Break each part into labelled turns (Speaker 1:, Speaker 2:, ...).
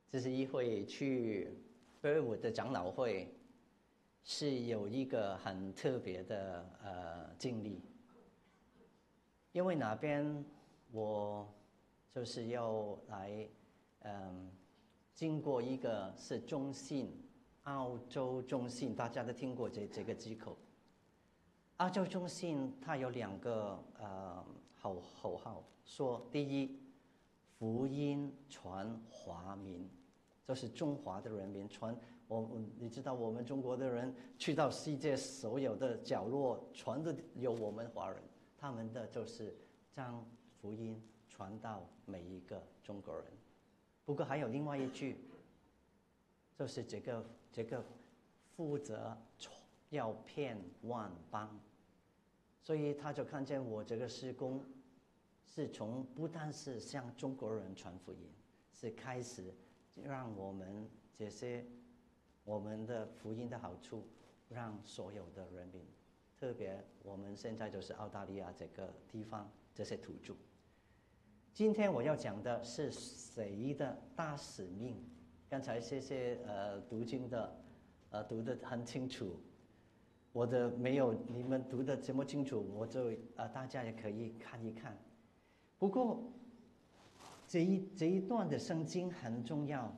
Speaker 1: 这是一会去贝尔伍的长老会，是有一个很特别的经历，因为那边我就是要来经过一个是中信，澳洲中信，大家都听过这个机构。澳洲中信它有两个口号，说第一，福音传华民，就是中华的人民传。你知道我们中国的人去到世界所有的角落，传的有我们华人，他们的就是将福音传到每一个中国人。不过还有另外一句，就是这个负责要骗万邦，所以他就看见我这个事工是从不但是向中国人传福音，是开始让我们这些我们的福音的好处让所有的人民，特别我们现在就是澳大利亚这个地方这些土著。今天我要讲的是谁的大使命？刚才谢谢读经的读得很清楚，我的没有你们读得这么清楚，我就大家也可以看一看。不过这一段的圣经很重要，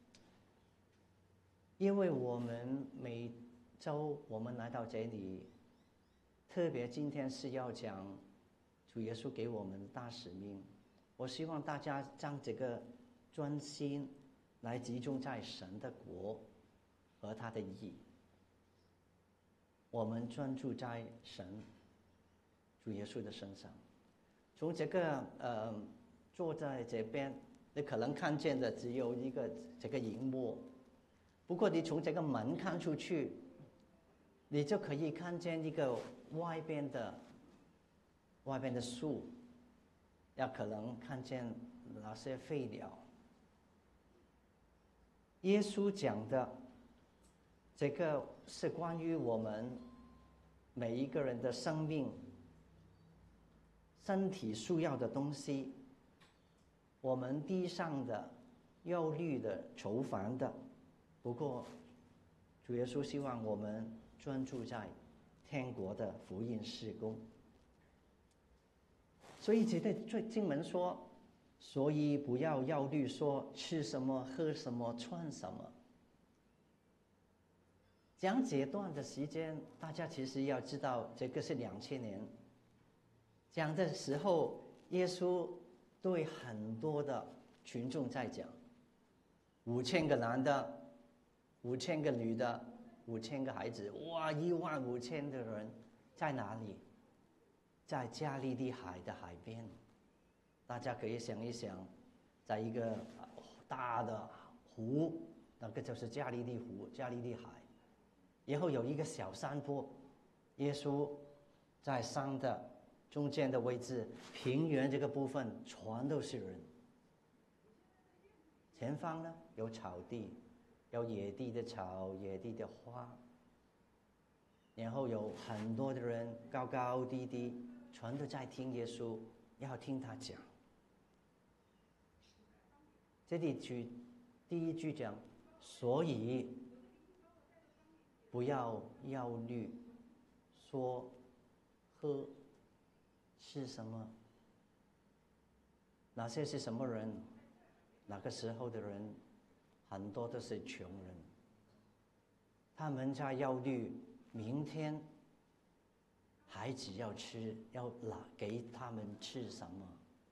Speaker 1: 因为我们每周我们来到这里，特别今天是要讲主耶稣给我们的大使命。我希望大家将这个专心来集中在神的国和他的义，我们专注在神主耶稣的身上。从这个坐在这边，你可能看见的只有一个这个荧幕，不过你从这个门看出去，你就可以看见一个外边的树，要可能看见那些飞鸟。耶稣讲的这个是关于我们每一个人的生命、身体需要的东西，我们地上的、忧虑的、愁烦的。不过，主耶稣希望我们专注在天国的福音事工。所以这对经文说，所以不要忧虑说吃什么、喝什么、穿什么。讲这段的时间，大家其实要知道，这个是2000年讲的时候，耶稣对很多的群众在讲，5000个男的，5000个女的，5000个孩子，哇，15000的人在哪里？在加利利海的海边。大家可以想一想，在一个大的湖，那个就是加利利湖、加利利海，然后有一个小山坡，耶稣在山的中间的位置，平原这个部分全都是人。前方呢有草地，有野地的草、野地的花，然后有很多的人高高低低，全都在听耶稣，要听他讲。这里第一句讲，所以不要忧虑，说喝吃什么，那些是什么人？那个时候的人很多都是穷人，他们在忧虑明天孩子要吃，要给他们吃什么。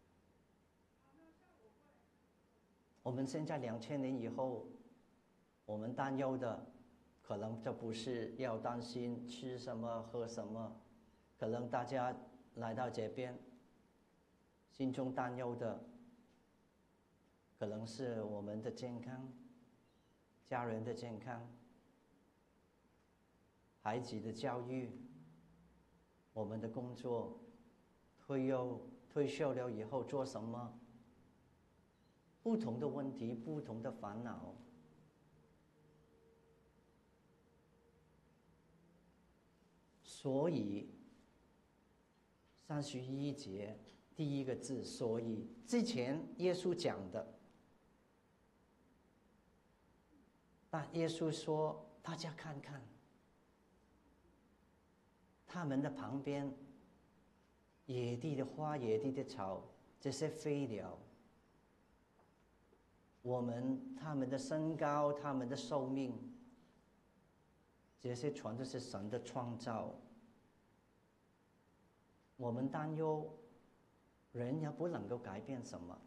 Speaker 1: 我们现在2000年以后，我们担忧的可能就不是要担心吃什么喝什么，可能大家来到这边心中担忧的可能是我们的健康、家人的健康、孩子的教育、我们的工作、退休了以后做什么，不同的问题，不同的烦恼。所以31节第一个字，所以之前耶稣讲的但耶稣说：“大家看看，他们的旁边，野地的花、野地的草，这些飞鸟，他们的身高、他们的寿命，这些全都是神的创造。我们担忧，人也不能够改变什么。”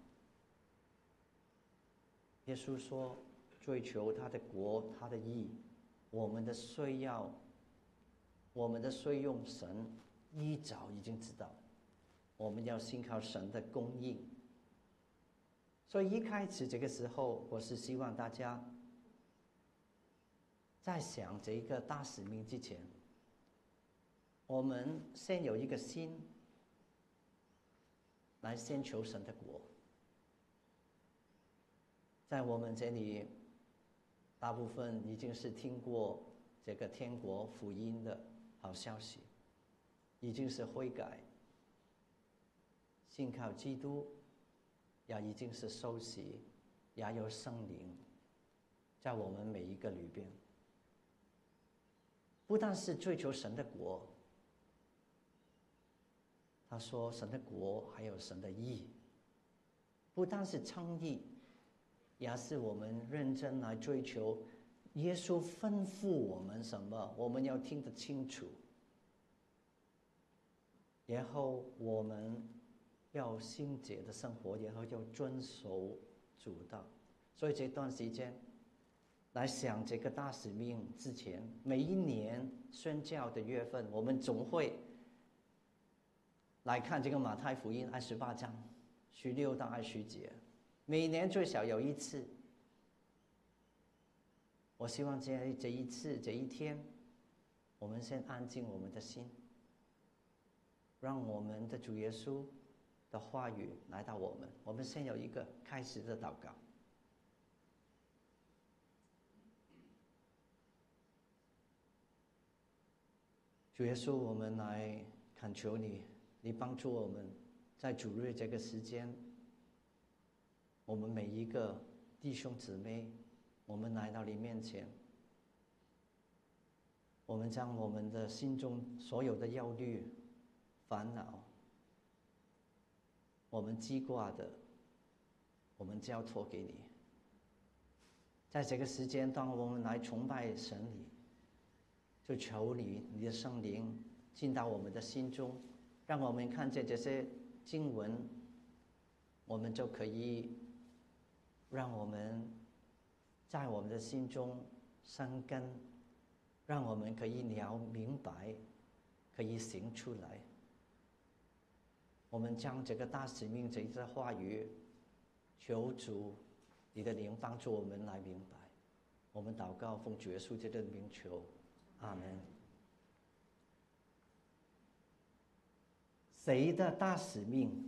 Speaker 1: 耶稣说：“追求他的国，他的义，我们的需要，我们的需用，神一早已经知道。我们要信靠神的供应。”所以一开始这个时候，我是希望大家在想这一个大使命之前，我们先有一个心来先求神的国。在我们这里，大部分已经是听过这个天国福音的好消息，已经是悔改，信靠基督，也已经是受洗，也有圣灵在我们每一个里边。不但是追求神的国，他说神的国还有神的义，不但是称义，也是我们认真来追求耶稣吩咐我们什么，我们要听得清楚，然后我们要圣洁的生活，然后要遵守主道。所以这段时间来想这个大使命之前，每一年宣教的月份，我们总会来看这个马太福音28章16到20节，每年最少有一次。我希望这一次这一天，我们先安静我们的心，让我们的主耶稣的话语来到我们。我们先有一个开始的祷告。主耶稣，我们来恳求你，你帮助我们，在主日这个时间，我们每一个弟兄姊妹，我们来到你面前，我们将我们的心中所有的忧虑、烦恼，我们记挂的，我们交托给你。在这个时间，当我们来崇拜神你，就求你的圣灵进到我们的心中，让我们看见这些经文，我们就可以让我们在我们的心中生根，让我们可以明白，可以行出来。我们将这个大使命这一个话语，求主你的灵帮助我们来明白。我们祷告，奉主耶稣基督的名求，阿门。谁的大使命？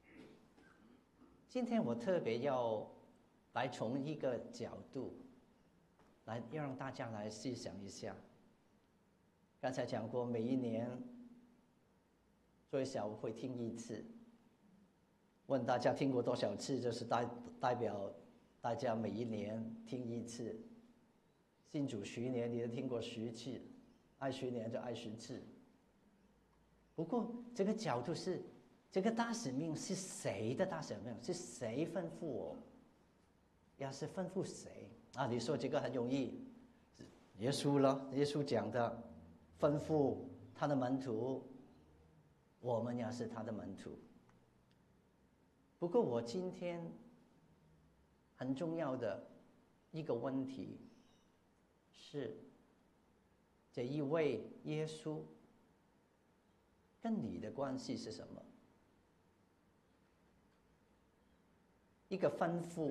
Speaker 1: 今天我特别要来从一个角度来让大家来思想一下。刚才讲过，每一年最少会听一次。问大家听过多少次，就是代表大家每一年听一次。信主10年，你都听过10次，20年就20次。不过这个角度是，这个大使命是谁的大使命？是谁吩咐我？要是吩咐谁啊？你说这个很容易，耶稣了，耶稣讲的，吩咐他的门徒，我们也是他的门徒。不过我今天很重要的一个问题是，这一位耶稣跟你的关系是什么？一个吩咐，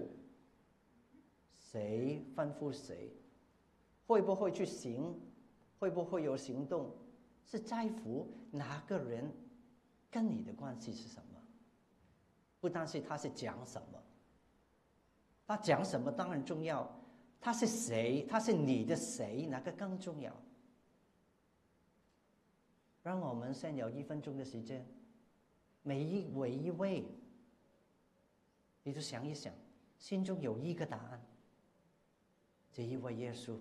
Speaker 1: 谁吩咐谁？会不会去行？会不会有行动？是在乎哪个人跟你的关系是什么？不单是他是讲什么，他讲什么当然重要，他是谁？他是你的谁？哪个更重要？让我们先有1分钟的时间，每一位，你就想一想，心中有一个答案。 这一位耶稣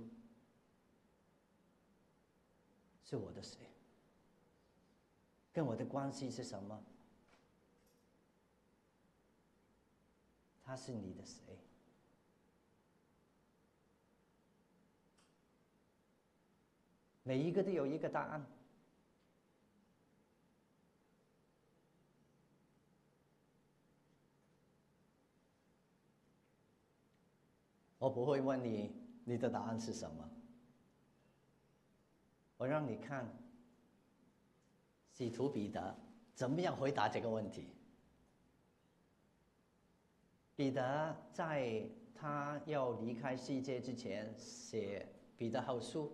Speaker 1: 是我的谁？跟我的关系是什么？他是你的谁？每一个都有一个答案。我不会问你，你的答案是什么？我让你看，使徒彼得怎么样回答这个问题。彼得在他要离开世界之前写彼得后书，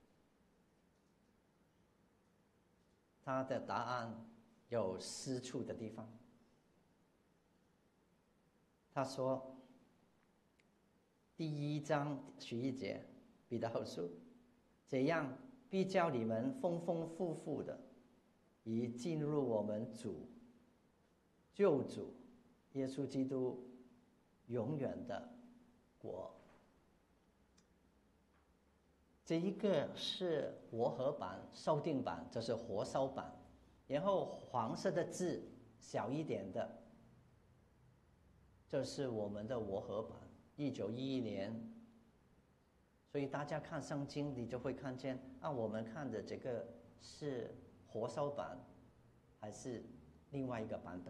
Speaker 1: 他的答案有失处的地方。他说，第1章11节，彼得后书，这样必叫你们丰丰富富的，以进入我们救主耶稣基督永远的国。这一个是和合版、修订版，这是活烧版，然后黄色的字小一点的，这是我们的和合版，1911年。所以大家看圣经，你就会看见啊，我们看的这个是活烧版，还是另外一个版本？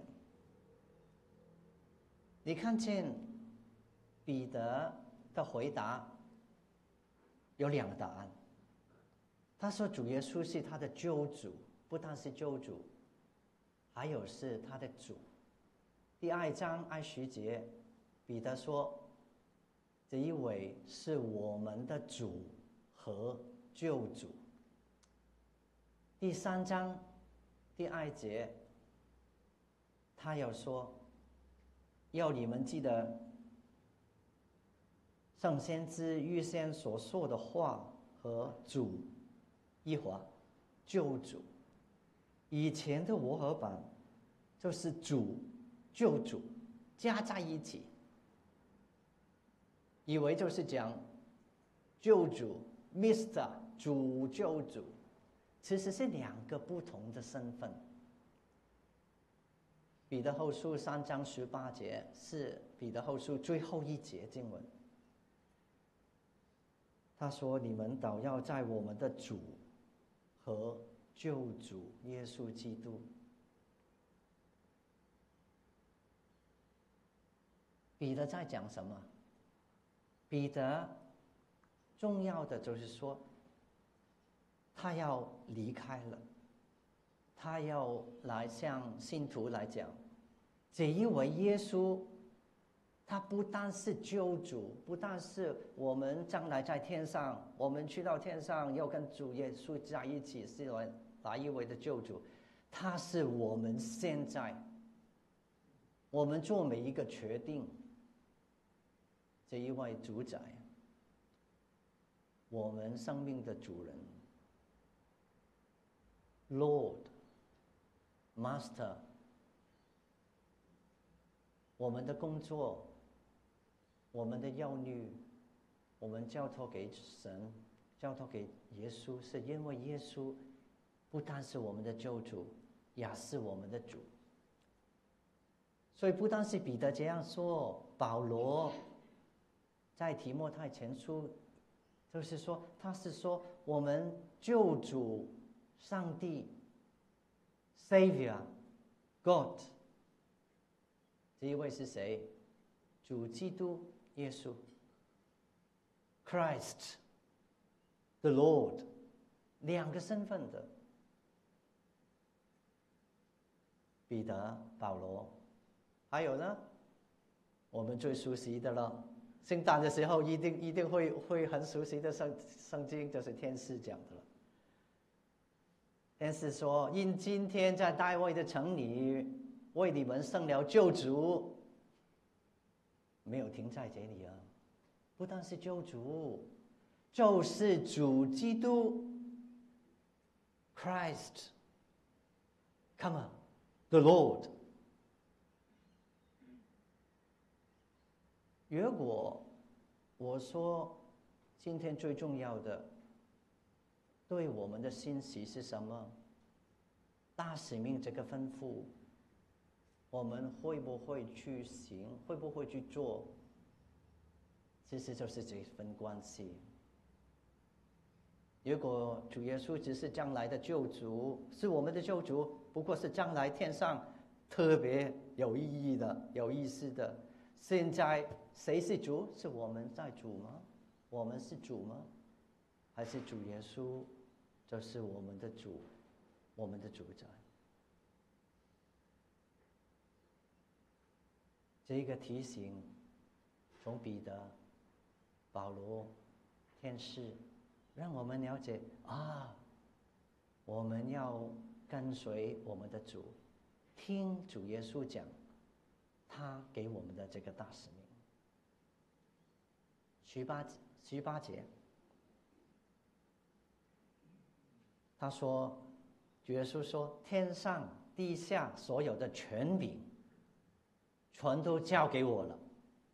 Speaker 1: 你看见彼得的回答有2个答案。他说主耶稣是他的救主，不但是救主，还有是他的主。第2章20节，彼得说这一位是我们的主和救主。第3章第2节，他又说要你们记得圣先知预先所说的话和主耶和华救主。以前的和合版就是主救主加在一起，以为就是讲救主 Mr. 主救主，其实是2个不同的身份。彼得后书3章18节是彼得后书最后一节经文，他说你们倒要在我们的主和救主耶稣基督。彼得在讲什么？彼得重要的就是说，他要离开了，他要来向信徒来讲，这一位耶稣，他不单是救主，不但是我们将来在天上，我们去到天上要跟主耶稣在一起，是哪一位的救主？他是我们现在，我们做每一个决定，这一位主宰，我们生命的主人 Lord Master。 我们的工作，我们的忧虑，我们交托给神，交托给耶稣，是因为耶稣不单是我们的救主，也是我们的主。所以不单是彼得这样说，保罗在提摩太前书就是说，他是说我们救主上帝 Savior God， 这一位是谁？主基督耶稣 Christ the Lord， 2个身份的彼得、保罗。还有呢，我们最熟悉的了，圣诞的时候一定会很熟悉的圣经，就是天使讲的了。天使说，因今天在大卫的城里为你们生了救主。没有停在这里啊，不但是救主，就是主基督 Christ Come on the Lord。 如果我说今天最重要的，对我们的信息是什么？大使命这个吩咐，我们会不会去行？会不会去做？其实就是这份关系。如果主耶稣只是将来的救主，是我们的救主，不过是将来天上特别有意义的、有意思的。现在谁是主？是我们在主吗？我们是主吗？还是主耶稣就是我们的主，我们的主宰？这个提醒从彼得、保罗、天使，让我们了解啊，我们要跟随我们的主，听主耶稣讲他给我们的这个大使命。18节，他说，主耶稣说，天上地下所有的权柄全都交给我了。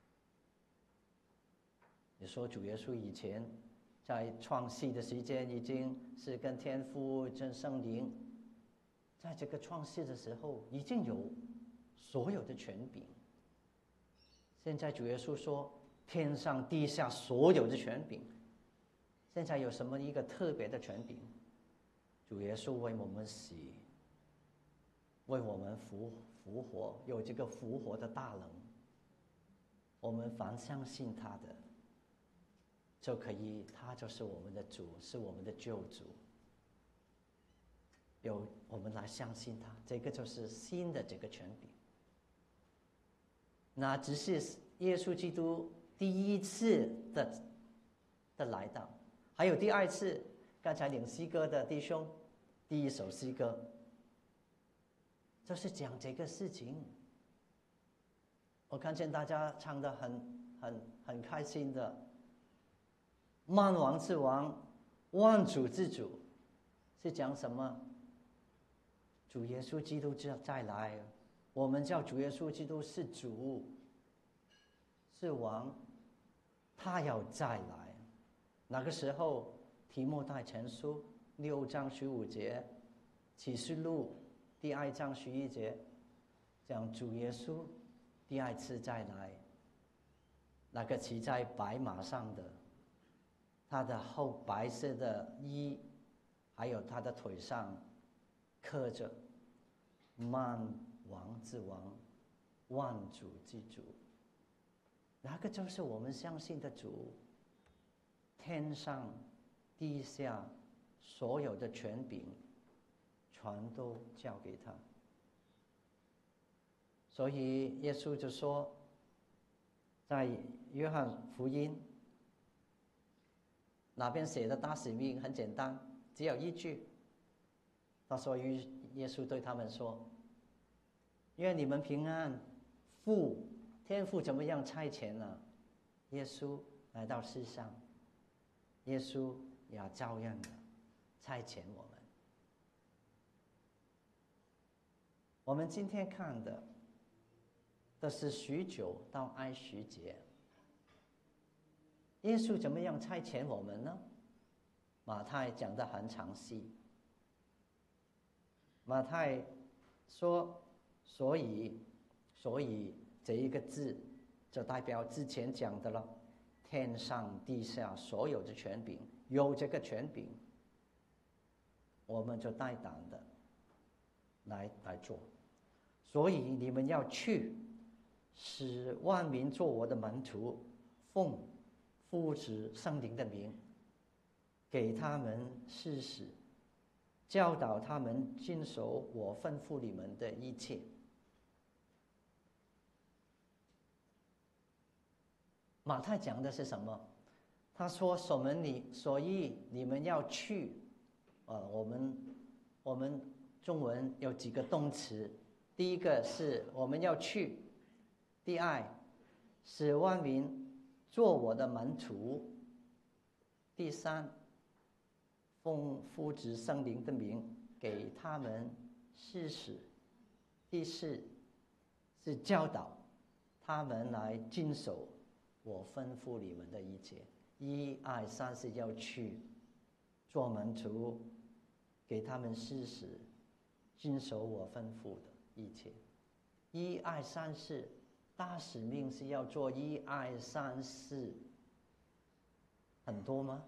Speaker 1: 你说主耶稣以前在创世的时间已经是跟天父跟圣灵，在这个创世的时候已经有所有的权柄。现在主耶稣说天上地下所有的权柄，现在有什么一个特别的权柄？主耶稣为我们死，为我们复活，有这个复活的大能。我们凡相信他的，就可以，他就是我们的主，是我们的救主。我们来相信他，这个就是新的这个权柄。那只是耶稣基督第一次的来到，还有第二次。刚才领诗歌的弟兄，第一首诗歌就是讲这个事情。我看见大家唱得很开心的。万王之王，万主之主，是讲什么？主耶稣基督再来，我们叫主耶稣基督是主，是王，他要再来。那个时候，提摩太前书6章15节，启示录第2章11节，讲主耶稣第二次再来，那个骑在白马上的，他的后白色的衣，还有他的腿上刻着万王之王，万主之主。那个就是我们相信的主，天上地下所有的权柄全都交给他。所以耶稣就说，在约翰福音那边写的大使命很简单，只有一句。他说，耶稣对他们说，愿你们平安。天父怎么样差遣了耶稣来到世上，耶稣也照样的差遣我们。我们今天看的是许久到安息节，耶稣怎么样差遣我们呢？马太讲得很详细。马太说，所以这一个字就代表之前讲的了，天上地下所有的权柄，有这个权柄，我们就大胆的来做。所以你们要去，使万民做我的门徒，奉父子圣灵的名，给他们施洗，教导他们遵守我吩咐你们的一切。马太讲的是什么？他说所以你们要去。我们中文有几个动词，第一个是我们要去，第二使万民做我的门徒，第三奉父子圣灵的名给他们施洗，第四是教导他们来遵守我吩咐你们的一切。 1、2、3是要去做门徒，给他们施使，遵守我吩咐的一切。1、2、3、4，大使命是要做1、2、3、4，很多吗？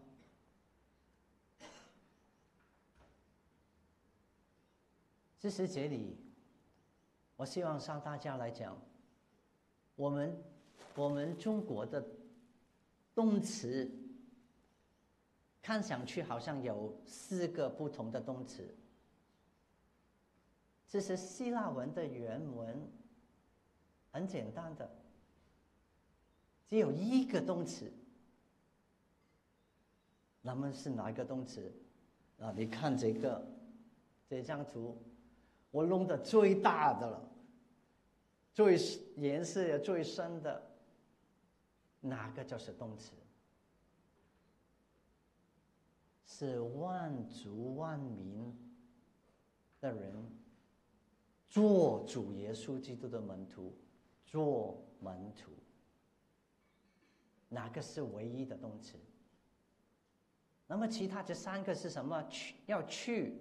Speaker 1: 其实这里，我希望向大家来讲，我们中国的动词，看上去好像有4个不同的动词。其实希腊文的原文很简单的，只有1个动词。那么是哪一个动词？你看这张图，我弄的最大的了，颜色也最深的，哪个就是动词？是万族万民的人做主耶稣基督的门徒，做门徒。哪个是唯一的动词？那么其他这3个是什么？要去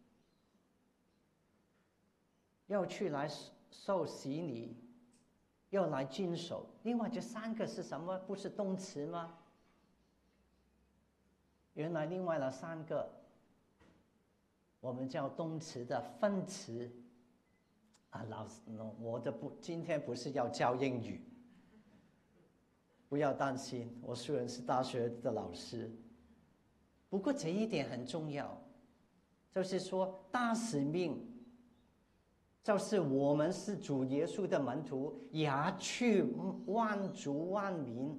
Speaker 1: 来受洗礼，要来遵守。另外这3个是什么？不是动词吗？原来另外的3个，我们叫动词的分词。老师，今天不是要教英语，不要担心，我虽然是大学的老师，不过这一点很重要，就是说大使命，就是我们是主耶稣的门徒，也去万族万民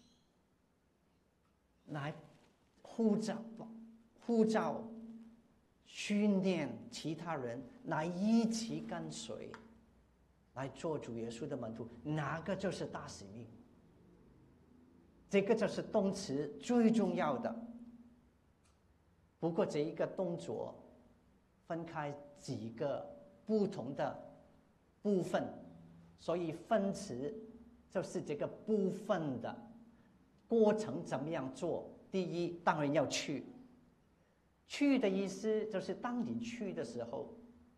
Speaker 1: 来呼召训练其他人来一起跟随，来做主耶稣的门徒。哪个就是大使命？这个就是动词最重要的。不过这一个动作分开几个不同的部分，所以分词就是这个部分的过程怎么样做。第一，当然要去。去的意思就是当你去的时候，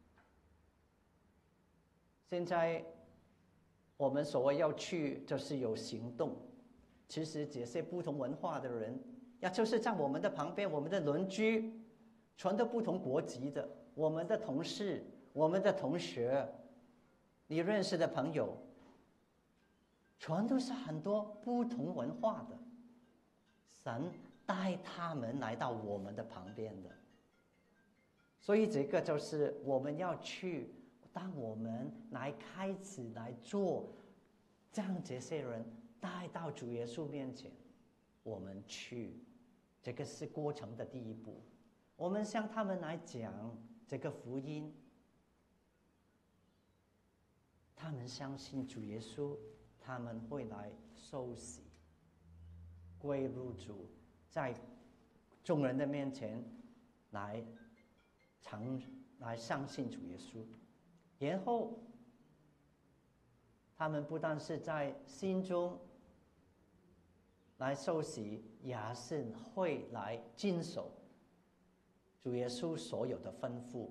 Speaker 1: 现在我们所谓要去，就是有行动。其实这些不同文化的人，就是在我们的旁边，我们的邻居，全都不同国籍的，我们的同事，我们的同学，你认识的朋友，全都是很多不同文化的。神带他们来到我们的旁边的，所以这个就是我们要去。当我们来开始来做，将这些人带到主耶稣面前，我们去，这个是过程的第一步。我们向他们来讲这个福音，他们相信主耶稣，他们会来受洗，归入主，在众人的面前来相信主耶稣。然后他们不但是在心中来受洗，也是会来遵守主耶稣所有的吩咐。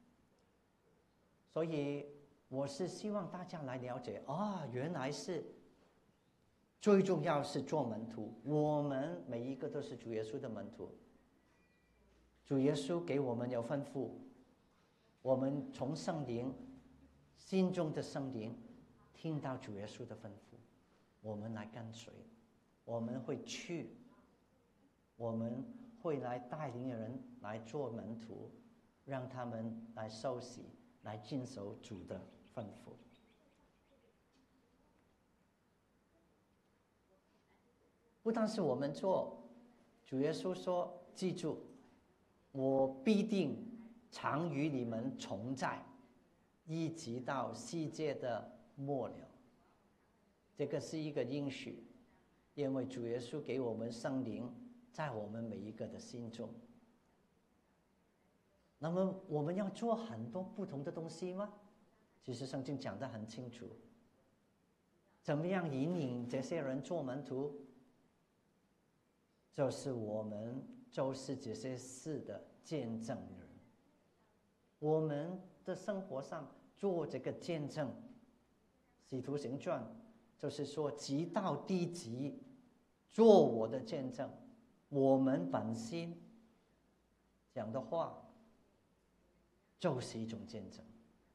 Speaker 1: 所以我是希望大家来了解，原来是最重要是做门徒，我们每一个都是主耶稣的门徒。主耶稣给我们有吩咐，我们从圣灵心中的圣灵听到主耶稣的吩咐，我们来跟随，我们会去，我们会来带领人来做门徒，让他们来受洗，来遵守主的吩咐。不但是我们做，主耶稣说，记住，我必定常与你们同在，一直到世界的末了。这个是一个应许，因为主耶稣给我们圣灵在我们每一个的心中。那么我们要做很多不同的东西吗？其实圣经讲得很清楚，怎么样引领这些人做门徒？ 就是我们就是这些事的见证人。我们的生活上做这个见证，《使徒行传》就是说，极到地极做我的见证。我们本心讲的话，就是一种见证。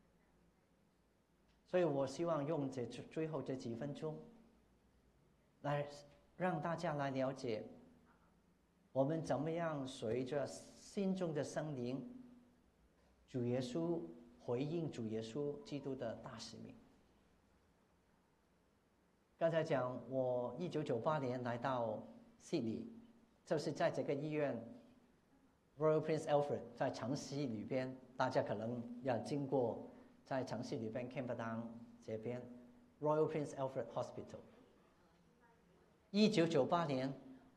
Speaker 1: 所以我希望用最后这几分钟，来让大家来了解，我们怎么样随着心中的圣灵，主耶稣回应主耶稣基督的大使命。刚才讲，我1998年来到悉尼，就是在这个医院 Royal Prince Alfred 在城西里边，大家可能要经过，在城西里边 Camperdown 这边 Royal Prince Alfred Hospital。1998年，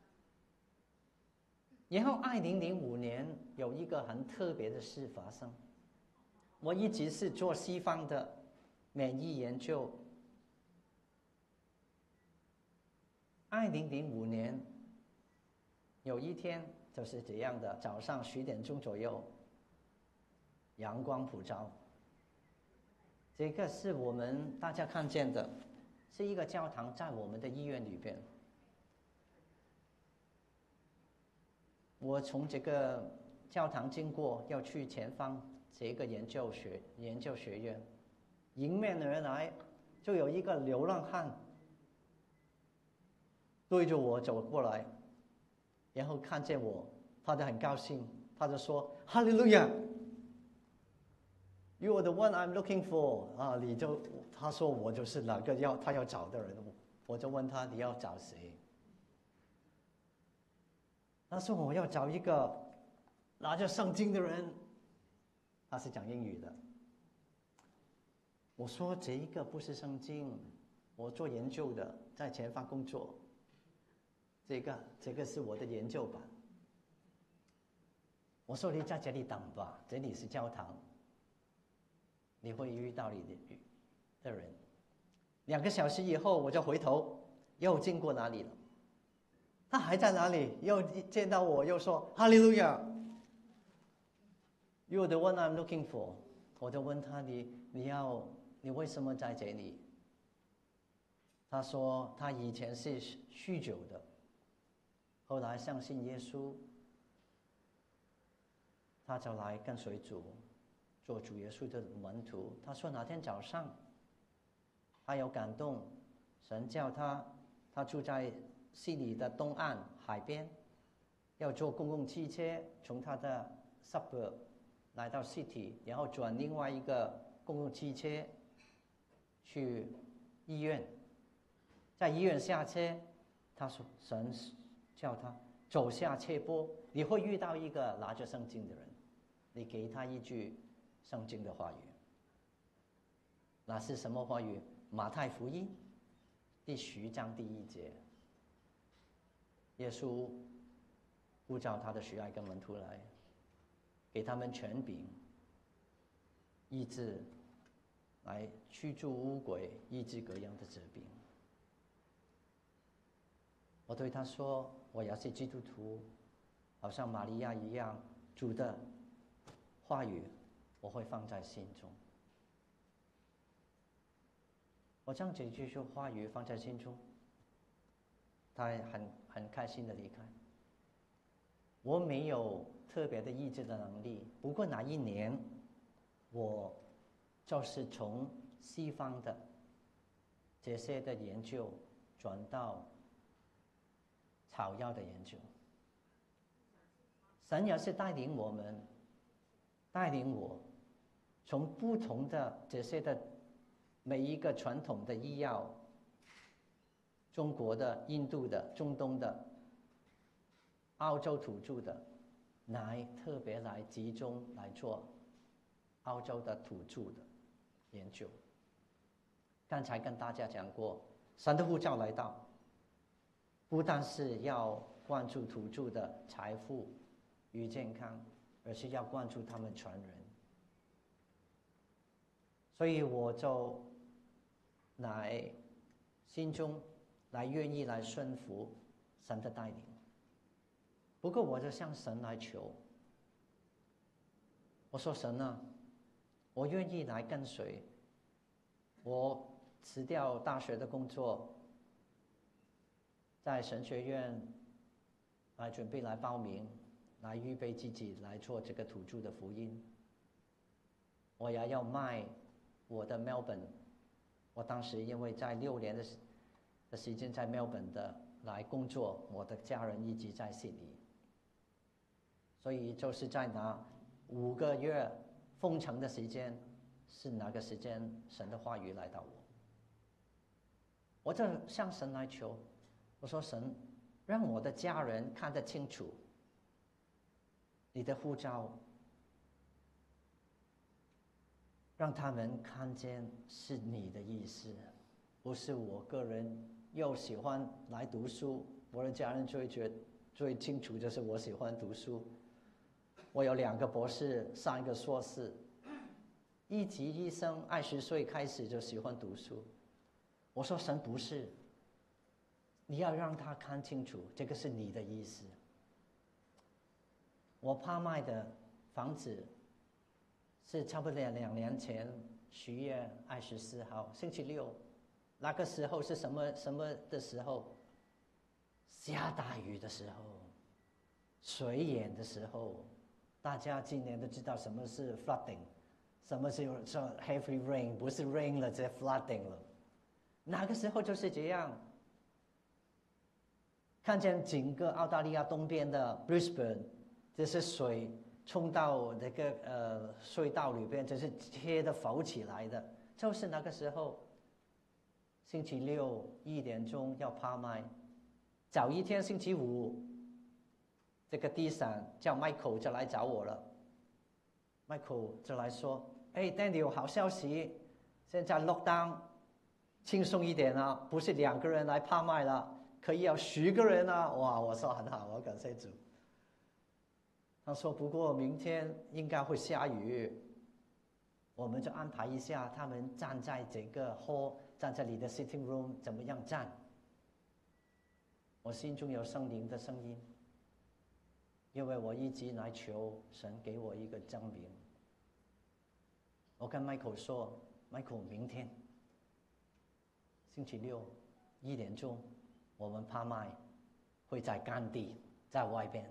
Speaker 1: 然后2005年有一个很特别的事发生。我一直是做西方的免疫研究。2005年有一天就是这样的，早上10点钟左右，阳光普照。这个是我们大家看见的，是一个教堂在我们的医院里边。我从这个教堂经过，要去前方这个研究学院，迎面而来就有一个流浪汉对着我走过来，然后看见我，他就很高兴，他就说：“哈利路亚 ，You are the one I'm looking for。”啊，他说我就是哪个他要找的人，我就问他你要找谁？他说我要找一个拿着圣经的人，他是讲英语的。我说这一个不是圣经，我做研究的，在前方工作。这个是我的研究版。我说你在这里等吧，这里是教堂，你会遇到你的人。2个小时以后，我就回头又经过哪里了？他还在哪里？又见到我，又说哈利路亚 ，You are the one I'm looking for。我就问他你为什么在这里？他说他以前是酗酒的。后来相信耶稣，他就来跟随主，做主耶稣的门徒。他说哪天早上，他有感动，神叫他住在悉尼的东岸海边，要坐公共汽车从他的 suburb 来到 city， 然后转另外一个公共汽车去医院，在医院下车，他说神叫他走下斜坡，你会遇到一个拿着圣经的人，你给他一句圣经的话语。那是什么话语？马太福音第10章第1节，耶稣呼召他的12个门徒来，给他们权柄，医治，来驱逐污鬼，医治各样的疾病。我对他说，我也是基督徒，好像玛利亚一样，主的话语我会放在心中。我将这句话语放在心中，他很开心的离开。我没有特别的医治的能力，不过那一年，我就是从西方的这些的研究转到草药的研究。神也是带领我们，带领我从不同的这些的每一个传统的医药，中国的、印度的、中东的、澳洲土著的，特别来集中来做澳洲的土著的研究。刚才跟大家讲过，神的呼召来到，不但是要关注土著的财富与健康，而是要关注他们全人。所以我就心中愿意来顺服神的带领。 不过我就向神来求，我说神啊，我愿意来跟随，我辞掉大学的工作，在神学院来准备来报名，来预备自己来做这个土著的福音。我也要卖我的 Melbourne， 我当时因为在6年的时间在 Melbourne 的来工作，我的家人一直在悉尼，所以就是在那5个月封城的时间，是那个时间神的话语来到我就向神来求，我说神，让我的家人看得清楚你的呼召，让他们看见是你的意思，不是我个人又喜欢来读书。我的家人最清楚就是我喜欢读书，我有2个博士，3个硕士，一级医生，20岁开始就喜欢读书。我说神不是，你要让他看清楚，这个是你的意思。我拍卖的房子是差不多2年前10月24号星期六，那个时候是什么的时候？下大雨的时候，水淹的时候。大家今年都知道什么是 flooding， 什么是 heavy rain， 不是 rain 了，直接 flooding 了。那个时候就是这样，看见整个澳大利亚东边的 Brisbane， 这是水冲到那个隧道里边，这是贴的浮起来的，就是那个时候。星期六1点钟要拍卖，早一天星期5，这个地产叫 Michael 就来找我了。Michael 就来说：“哎 ，Daniel， 好消息，现在 lockdown 轻松一点了，不是2个人来拍卖了，可以有10个人了。”哇，我说很好，我感谢主。他说：“不过明天应该会下雨，我们就安排一下，他们站在这个 hall， 站在你的 sitting room， 怎么样站？”我心中有圣灵的声音，因为我一直来求神给我一个证明。我跟 Michael 说 ：“Michael， 明天星期六1点钟，我们拍卖会在干地，在外边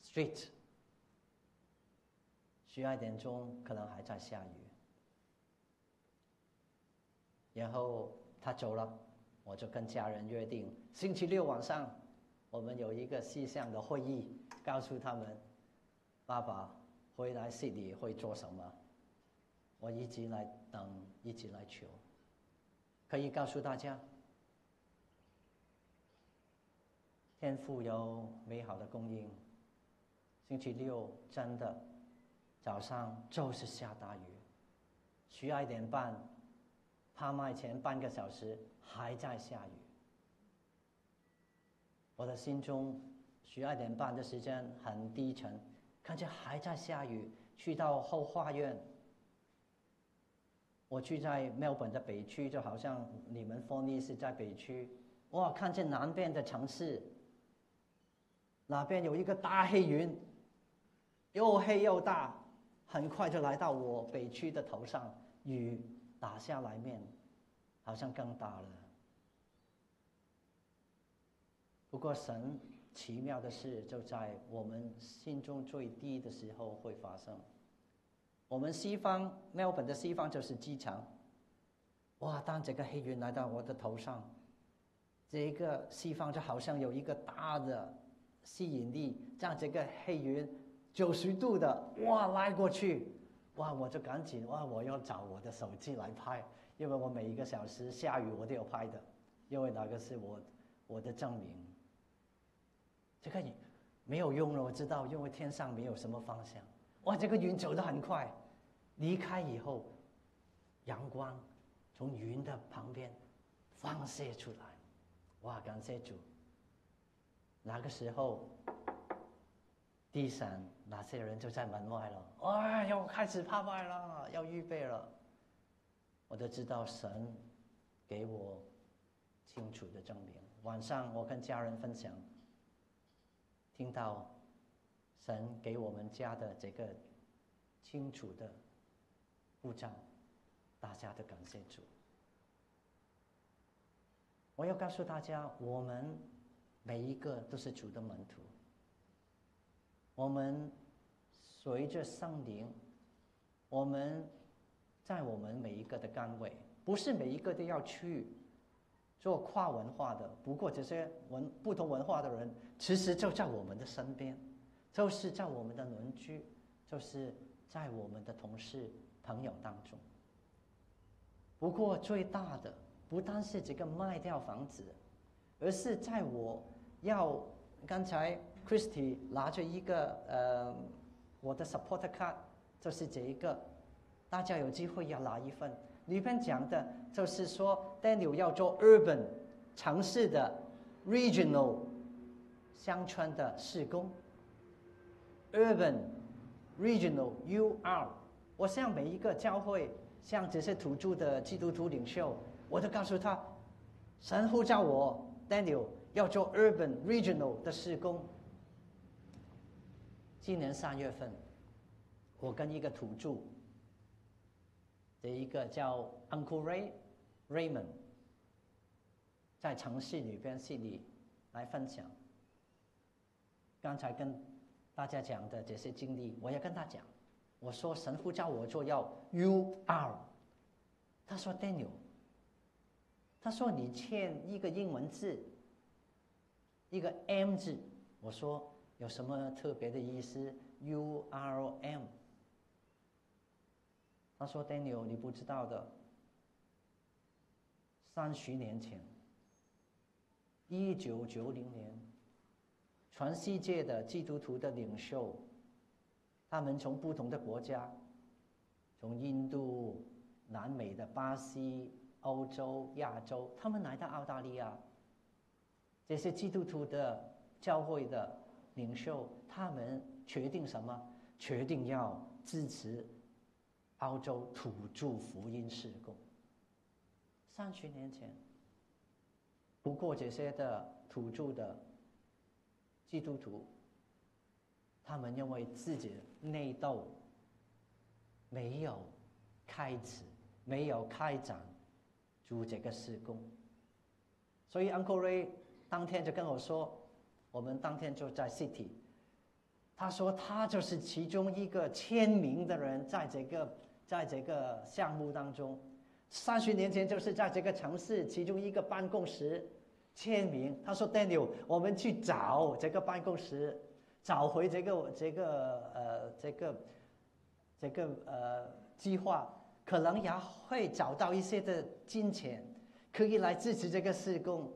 Speaker 1: street。11点钟可能还在下雨。”然后他走了，我就跟家人约定，星期六晚上我们有一个细项的会议，告诉他们爸爸回来悉尼会做什么。我一直来等，一直来求。可以告诉大家，天父有美好的供应。星期六真的早上就是下大雨，11点半拍卖前半个小时还在下雨。我的心中11点半的时间很低沉，看见还在下雨，去到后花园。我去在Melbourne的北区，就好像你们丰尼是在北区。哇，看见南边的城市，那边有一个大黑云，又黑又大，很快就来到我北区的头上，雨打下来面，好像更大了。不过神奇妙的事就在我们心中最低的时候会发生。我们西方 Melbourne 的西方就是机场，哇！当这个黑云来到我的头上，这个西方就好像有一个大的吸引力，让这个黑云90度的哇拉过去，哇！我就赶紧哇，我要找我的手机来拍，因为我每1个小时下雨我都有拍的，因为那个是我的证明。这个没有用了，我知道，因为天上没有什么方向。哇，这个云走得很快，离开以后，阳光从云的旁边放射出来，哇！感谢主。那个时候，地上那些人就在门外了，哇！要开始拍卖了，要预备了。我都知道神给我清楚的证明。晚上我跟家人分享，听到神给我们家的这个清楚的呼召，大家都感谢主。我要告诉大家，我们每一个都是主的门徒。我们随着圣灵，我们在我们每一个的岗位，不是每一个都要去做跨文化的，不过这些不同文化的人，其实就在我们的身边，就是在我们的邻居，就是在我们的同事朋友当中。不过最大的不单是这个卖掉房子，而是在我要刚才 Christy 拿着一个我的 supporter card， 就是这一个，大家有机会要拿一份。里面讲的就是说 Daniel 要做 urban 城市的 regional 乡村的事工 urban regional UR。 我向每一个教会，像这些土著的基督徒领袖，我都告诉他，神呼召我 Daniel 要做 urban regional 的事工。今年3月份，我跟一个土著的一个叫 Uncle Raymond， 在城市里边悉尼来分享刚才跟大家讲的这些经历。我要跟他讲，我说神呼召我做要 UR， 他说 Daniel， 他说你欠一个英文字，一个 M 字。我说有什么特别的意思 ？URM。他说 Daniel， 你不知道的，30年前，1990年，全世界的基督徒的领袖，他们从不同的国家，从印度、南美的巴西、欧洲、亚洲，他们来到澳大利亚。这些基督徒的教会的领袖，他们决定什么？决定要支持澳洲土著福音事工。30年前，不过这些的土著的基督徒，他们因为自己内斗，没有开始，没有开展做这个事工。所以 Uncle Ray 当天就跟我说，我们当天就在 City， 他说他就是其中一个签名的人，在这个项目当中，30年前就是在这个城市其中一个办公室签名。他说 Daniel， 我们去找这个办公室，找回这个计划，可能也会找到一些的金钱，可以来支持这个事工。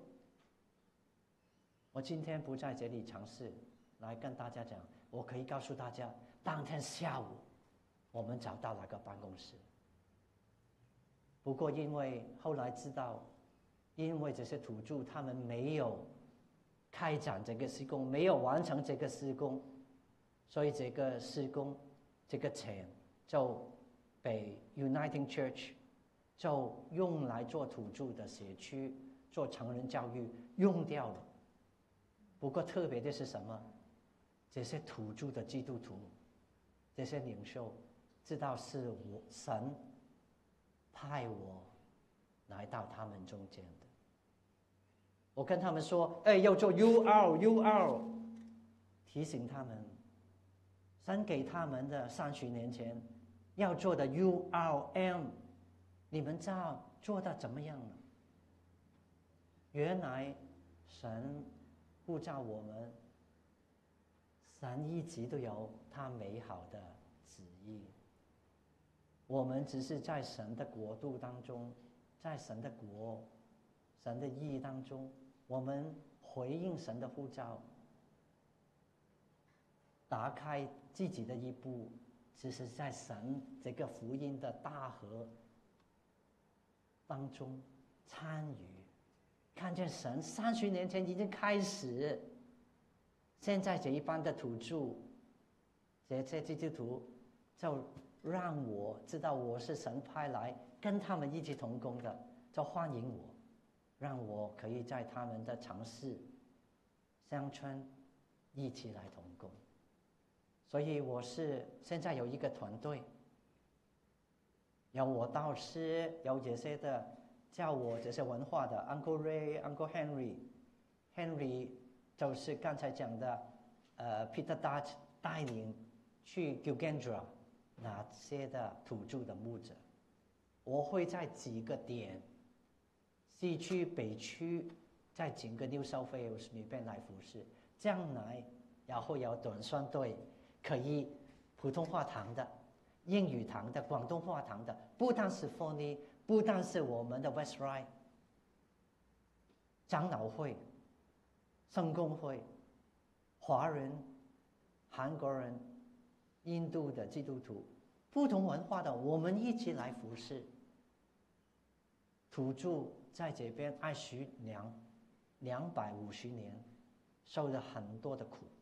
Speaker 1: 我今天不在这里尝试来跟大家讲，我可以告诉大家，当天下午我们找到那个办公室。不过因为后来知道，因为这些土著他们没有开展这个施工，没有完成这个施工，所以这个施工这个钱就被 Uniting Church 就用来做土著的社区，做成人教育用掉了。不过特别的是什么？这些土著的基督徒，这些领袖知道是神派我来到他们中间的。我跟他们说，要做 UR， 提醒他们，神给他们的30年前要做的 URM， 你们知道做到怎么样了？原来神呼召我们，神一直都有他美好的旨意。我们只是在神的国度当中，在神的国、神的意当中，我们回应神的呼召，打开自己的一步，只是在神这个福音的大河当中参与，看见神30年前已经开始，现在这一班的土著，这些基督徒就让我知道我是神派来跟他们一起同工的，就欢迎我，让我可以在他们的城市乡村一起来同工。 所以现在有一个团队，有我导师，有这些的教我这些文化的 Uncle Ray、Uncle Henry 就是刚才讲的Peter Dutch 带领去 Gilgandra 那些的土著的牧者，我会在几个点，西区、北区，在整个 New South Wales 里边来服侍。将来然后有短宣队，可以普通话堂的、英语堂的、广东话堂的，不单是 Forney， 不单是我们的 West Ryde 长老会、圣公会、华人、韩国人、印度的基督徒，不同文化的，我们一起来服侍。土著在这边20年、250年，受了很多的苦。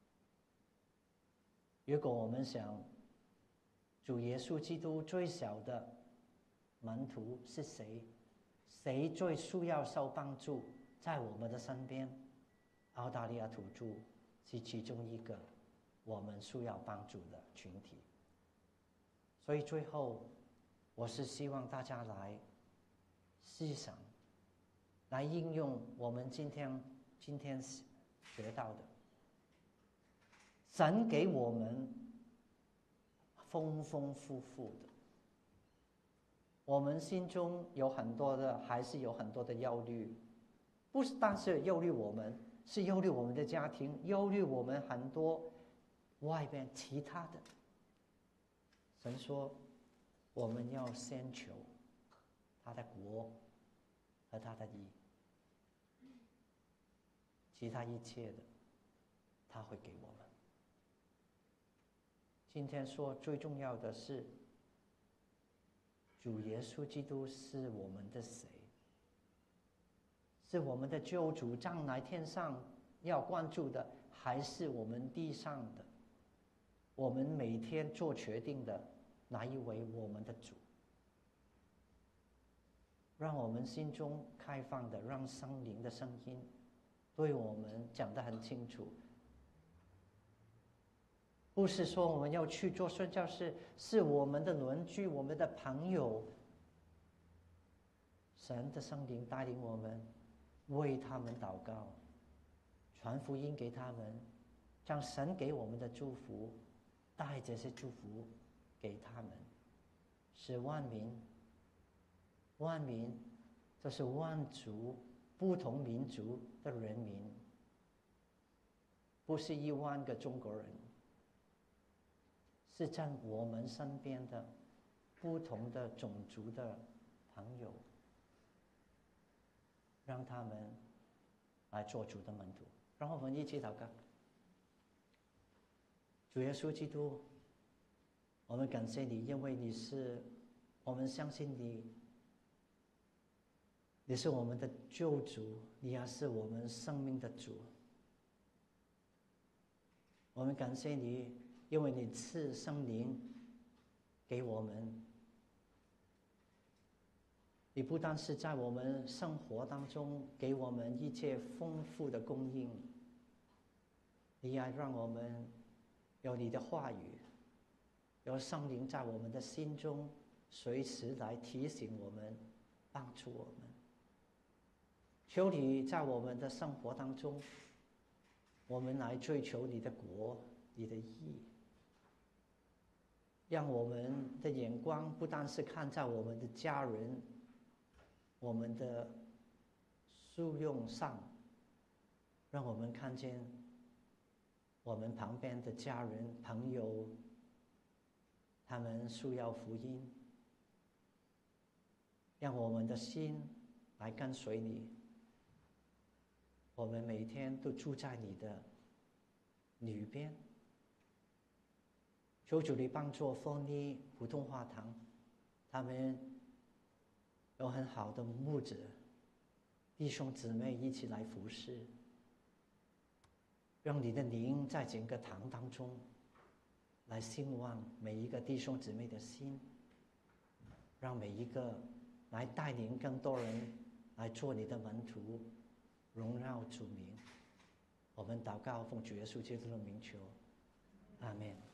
Speaker 1: 如果我们想，主耶稣基督最小的门徒是谁？谁最需要受帮助？在我们的身边，澳大利亚土著是其中一个我们需要帮助的群体。所以最后，我是希望大家来思想，来应用我们今天学到的。神给我们丰丰富富的，我们心中有很多的，还是有很多的忧虑，不是单是忧虑我们，是忧虑我们的家庭，忧虑我们很多外边其他的。神说，我们要先求他的国和他的义，其他一切的他会给我们。今天说最重要的是，主耶稣基督是我们的谁？是我们的救主，将来天上要关注的，还是我们地上的？我们每天做决定的哪一位我们的主？让我们心中开放的，让圣灵的声音对我们讲得很清楚。不是说我们要去做宣教士，是我们的邻居、我们的朋友，神的圣灵带领我们，为他们祷告，传福音给他们，将神给我们的祝福带这些祝福给他们，使万民就是万族不同民族的人民，不是1万个中国人，是在我们身边的不同的种族的朋友，让他们来做主的门徒。让我们一起祷告。主耶稣基督，我们感谢你，因为我们相信你，你是我们的救主，你也是我们生命的主。我们感谢你，因为你赐圣灵给我们，你不单是在我们生活当中给我们一切丰富的供应，你也让我们有你的话语，有圣灵在我们的心中随时来提醒我们，帮助我们。求你在我们的生活当中，我们来追求你的国、你的义，让我们的眼光不单是看在我们的家人、我们的需用上，让我们看见我们旁边的家人、朋友，他们需要福音，让我们的心来跟随你。我们每天都住在你的里边，求主你帮助Forney普通话堂，他们有很好的牧者弟兄姊妹一起来服侍，让你的灵在整个堂当中来兴旺每一个弟兄姊妹的心，让每一个来带领更多人来做你的门徒，荣耀主名。我们祷告，奉主耶稣基督的名求，阿们。